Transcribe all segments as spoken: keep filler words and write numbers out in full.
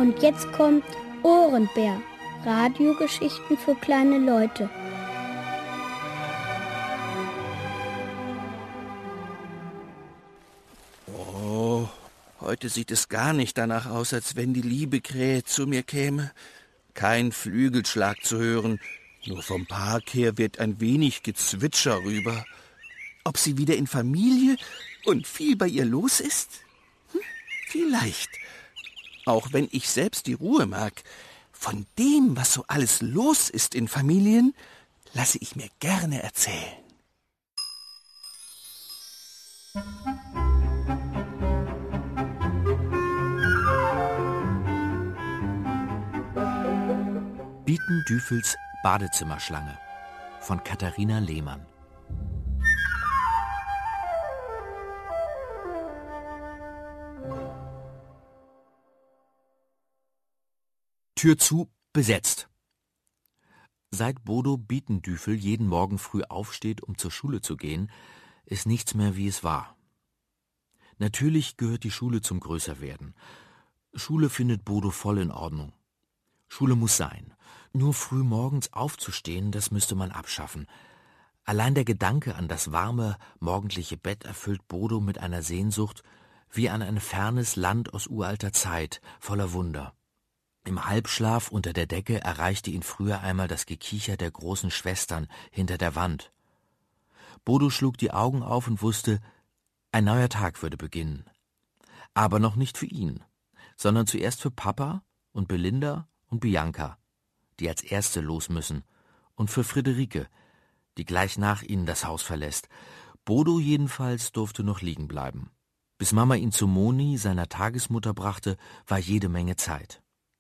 Und jetzt kommt Ohrenbär. Radiogeschichten für kleine Leute. Oh, heute sieht es gar nicht danach aus, als wenn die liebe Krähe zu mir käme. Kein Flügelschlag zu hören, nur vom Park her wird ein wenig Gezwitscher rüber. Ob sie wieder in Familie und viel bei ihr los ist? Hm, vielleicht. Auch wenn ich selbst die Ruhe mag, von dem, was so alles los ist in Familien, lasse ich mir gerne erzählen. Bieten-Düfels Badezimmerschlange von Katharina Lehmann. Tür zu, besetzt. Seit Bodo Bieten-Düfel jeden Morgen früh aufsteht, um zur Schule zu gehen, ist nichts mehr, wie es war. Natürlich gehört die Schule zum Größerwerden. Schule findet Bodo voll in Ordnung. Schule muss sein. Nur früh morgens aufzustehen, das müsste man abschaffen. Allein der Gedanke an das warme, morgendliche Bett erfüllt Bodo mit einer Sehnsucht, wie an ein fernes Land aus uralter Zeit, voller Wunder. Im Halbschlaf unter der Decke erreichte ihn früher einmal das Gekicher der großen Schwestern hinter der Wand. Bodo schlug die Augen auf und wusste, ein neuer Tag würde beginnen. Aber noch nicht für ihn, sondern zuerst für Papa und Belinda und Bianca, die als Erste los müssen, und für Friederike, die gleich nach ihnen das Haus verlässt. Bodo jedenfalls durfte noch liegen bleiben. Bis Mama ihn zu Moni, seiner Tagesmutter, brachte, war jede Menge Zeit.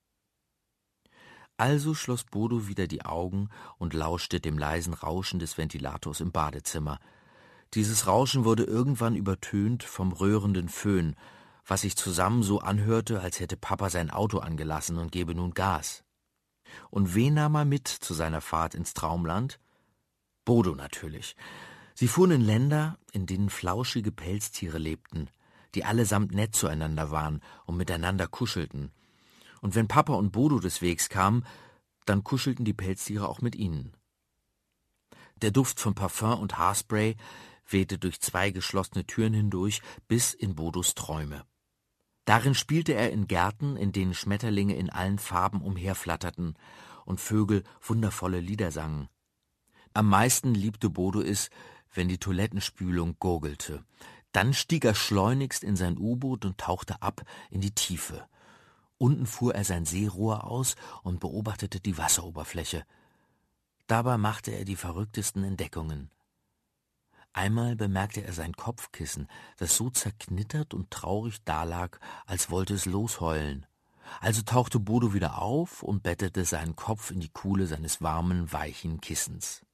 Also schloss Bodo wieder die Augen und lauschte dem leisen Rauschen des Ventilators im Badezimmer. Dieses Rauschen wurde irgendwann übertönt vom röhrenden Föhn, was sich zusammen so anhörte, als hätte Papa sein Auto angelassen und gebe nun Gas. Und wen nahm er mit zu seiner Fahrt ins Traumland? Bodo natürlich. Sie fuhren in Länder, in denen flauschige Pelztiere lebten, die allesamt nett zueinander waren und miteinander kuschelten. Und wenn Papa und Bodo des Wegs kamen, dann kuschelten die Pelztiere auch mit ihnen. Der Duft von Parfum und Haarspray wehte durch zwei geschlossene Türen hindurch bis in Bodos Träume. Darin spielte er in Gärten, in denen Schmetterlinge in allen Farben umherflatterten und Vögel wundervolle Lieder sangen. Am meisten liebte Bodo es, wenn die Toilettenspülung gurgelte. Dann stieg er schleunigst in sein U-Boot und tauchte ab in die Tiefe. Unten fuhr er sein Seerohr aus und beobachtete die Wasseroberfläche. Dabei machte er die verrücktesten Entdeckungen. Einmal bemerkte er sein Kopfkissen, das so zerknittert und traurig dalag, als wollte es losheulen. Also tauchte Bodo wieder auf und bettete seinen Kopf in die Kuhle seines warmen, weichen Kissens.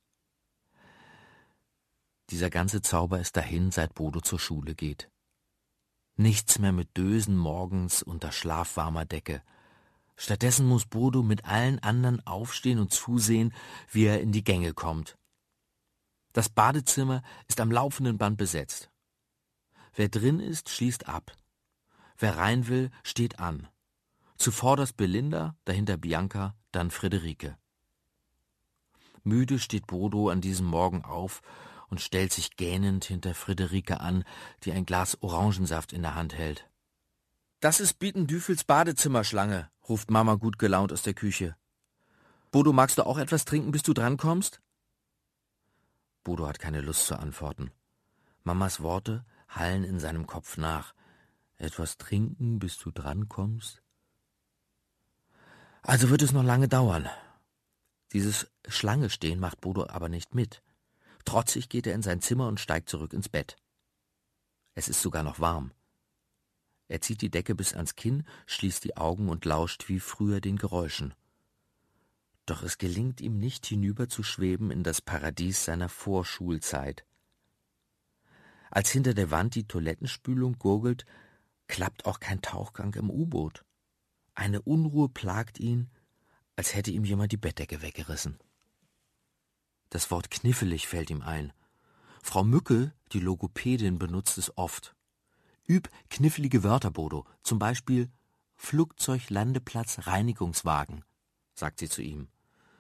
Dieser ganze Zauber ist dahin, seit Bodo zur Schule geht. Nichts mehr mit Dösen morgens unter schlafwarmer Decke. Stattdessen muss Bodo mit allen anderen aufstehen und zusehen, wie er in die Gänge kommt. Das Badezimmer ist am laufenden Band besetzt. Wer drin ist, schließt ab. Wer rein will, steht an. Zuvorderst Belinda, dahinter Bianca, dann Friederike. Müde steht Bodo an diesem Morgen auf und stellt sich gähnend hinter Friederike an, die ein Glas Orangensaft in der Hand hält. »Das ist Bieten-Düfels Badezimmerschlange«, ruft Mama gut gelaunt aus der Küche. »Bodo, magst du auch etwas trinken, bis du drankommst?« Bodo hat keine Lust zu antworten. Mamas Worte hallen in seinem Kopf nach. »Etwas trinken, bis du drankommst?« Also wird es noch lange dauern. Dieses Schlange-Stehen macht Bodo aber nicht mit. Trotzig geht er in sein Zimmer und steigt zurück ins Bett. Es ist sogar noch warm. Er zieht die Decke bis ans Kinn, schließt die Augen und lauscht wie früher den Geräuschen. Doch es gelingt ihm nicht, hinüber zu schweben in das Paradies seiner Vorschulzeit. Als hinter der Wand die Toilettenspülung gurgelt, klappt auch kein Tauchgang im U-Boot. Eine Unruhe plagt ihn, als hätte ihm jemand die Bettdecke weggerissen. Das Wort kniffelig fällt ihm ein. Frau Mücke, die Logopädin, benutzt es oft. Üb knifflige Wörter, Bodo, zum Beispiel Flugzeuglandeplatz Reinigungswagen, sagt sie zu ihm.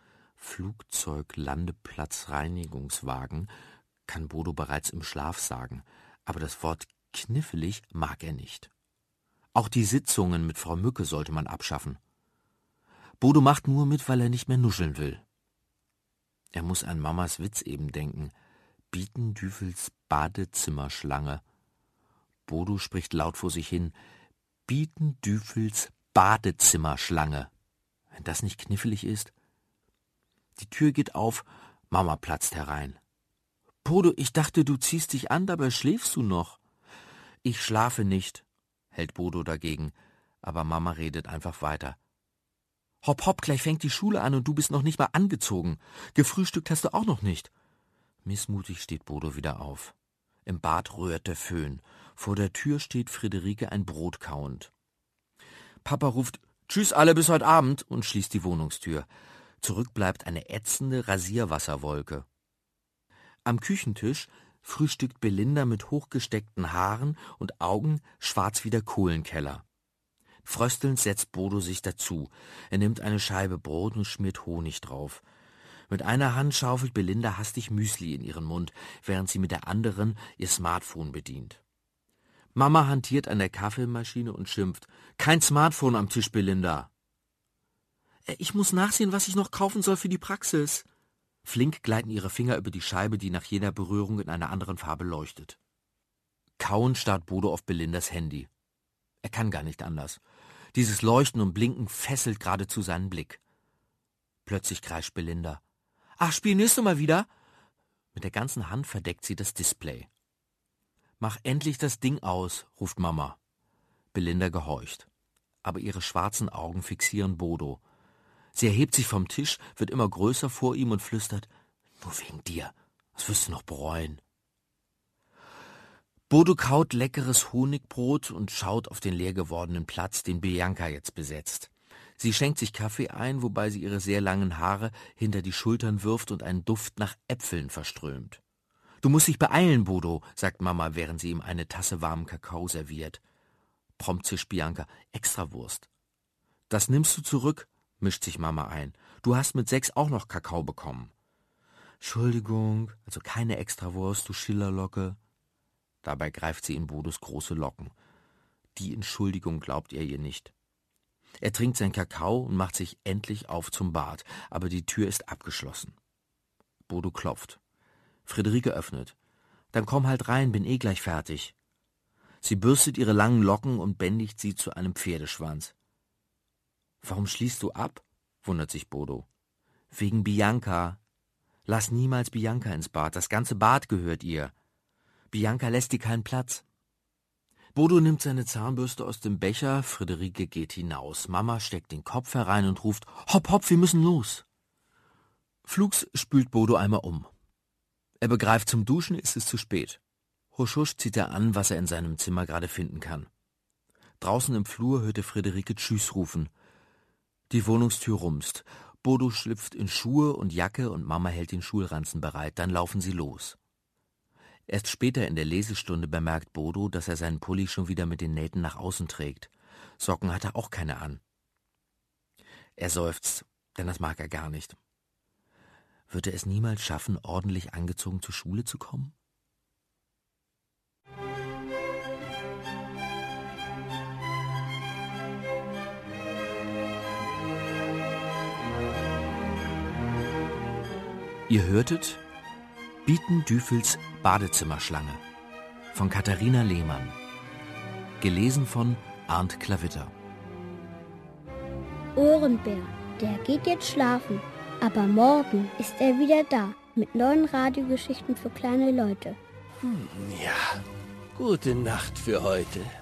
Flugzeuglandeplatz Reinigungswagen kann Bodo bereits im Schlaf sagen, aber das Wort knifflig mag er nicht. Auch die Sitzungen mit Frau Mücke sollte man abschaffen. Bodo macht nur mit, weil er nicht mehr nuscheln will. Er muss an Mamas Witz eben denken. Bietendüfels Badezimmerschlange. Bodo spricht laut vor sich hin. Bietendüfels Badezimmerschlange. Wenn das nicht knifflig ist? Die Tür geht auf, Mama platzt herein. Bodo, ich dachte, du ziehst dich an, dabei schläfst du noch. Ich schlafe nicht, hält Bodo dagegen, aber Mama redet einfach weiter. Hopp, hopp, gleich fängt die Schule an und du bist noch nicht mal angezogen. Gefrühstückt hast du auch noch nicht. Missmutig steht Bodo wieder auf. Im Bad rührt der Föhn. Vor der Tür steht Friederike ein Brot kauend. Papa ruft Tschüss alle bis heute Abend und schließt die Wohnungstür. Zurück bleibt eine ätzende Rasierwasserwolke. Am Küchentisch frühstückt Belinda mit hochgesteckten Haaren und Augen schwarz wie der Kohlenkeller. Fröstelnd setzt Bodo sich dazu. Er nimmt eine Scheibe Brot und schmiert Honig drauf. Mit einer Hand schaufelt Belinda hastig Müsli in ihren Mund, während sie mit der anderen ihr Smartphone bedient. Mama hantiert an der Kaffeemaschine und schimpft. Kein Smartphone am Tisch, Belinda. Ich muss nachsehen, was ich noch kaufen soll für die Praxis. Flink gleiten ihre Finger über die Scheibe, die nach jeder Berührung in einer anderen Farbe leuchtet. Kauend starrt Bodo auf Belindas Handy. Er kann gar nicht anders. Dieses Leuchten und Blinken fesselt geradezu seinen Blick. Plötzlich kreischt Belinda. Ach, spionierst du mal wieder? Mit der ganzen Hand verdeckt sie das Display. Mach endlich das Ding aus, ruft Mama. Belinda gehorcht. Aber ihre schwarzen Augen fixieren Bodo. Sie erhebt sich vom Tisch, wird immer größer vor ihm und flüstert, nur wegen dir, das wirst du noch bereuen. Bodo kaut leckeres Honigbrot und schaut auf den leer gewordenen Platz, den Bianca jetzt besetzt. Sie schenkt sich Kaffee ein, wobei sie ihre sehr langen Haare hinter die Schultern wirft und einen Duft nach Äpfeln verströmt. Du musst dich beeilen, Bodo, sagt Mama, während sie ihm eine Tasse warmen Kakao serviert. Prompt zischt Bianca, Extrawurst. Das nimmst du zurück, mischt sich Mama ein. Du hast mit sechs auch noch Kakao bekommen. Entschuldigung, also keine Extrawurst, du Schillerlocke. Dabei greift sie in Bodos große Locken. Die Entschuldigung glaubt er ihr nicht. Er trinkt sein Kakao und macht sich endlich auf zum Bad, aber die Tür ist abgeschlossen. Bodo klopft. Friederike öffnet. Dann komm halt rein, bin eh gleich fertig. Sie bürstet ihre langen Locken und bändigt sie zu einem Pferdeschwanz. Warum schließt du ab? Wundert sich Bodo. Wegen Bianca. Lass niemals Bianca ins Bad, das ganze Bad gehört ihr. Bianca lässt dir keinen Platz. Bodo nimmt seine Zahnbürste aus dem Becher, Friederike geht hinaus. Mama steckt den Kopf herein und ruft, hopp, hopp, wir müssen los. Flugs spült Bodo einmal um. Er begreift, zum Duschen ist es zu spät. Husch, husch zieht er an, was er in seinem Zimmer gerade finden kann. Draußen im Flur hört er Friederike Tschüss rufen. Die Wohnungstür rumst. Bodo schlüpft in Schuhe und Jacke und Mama hält den Schulranzen bereit. Dann laufen sie los. Erst später in der Lesestunde bemerkt Bodo, dass er seinen Pulli schon wieder mit den Nähten nach außen trägt. Socken hat er auch keine an. Er seufzt, denn das mag er gar nicht. Wird er es niemals schaffen, ordentlich angezogen zur Schule zu kommen? Ihr hörtet Bietendüfels Badezimmerschlange von Katharina Lehmann. Gelesen von Arndt Klavitter. Ohrenbär, der geht jetzt schlafen. Aber morgen ist er wieder da mit neuen Radiogeschichten für kleine Leute. Hm, ja, gute Nacht für heute.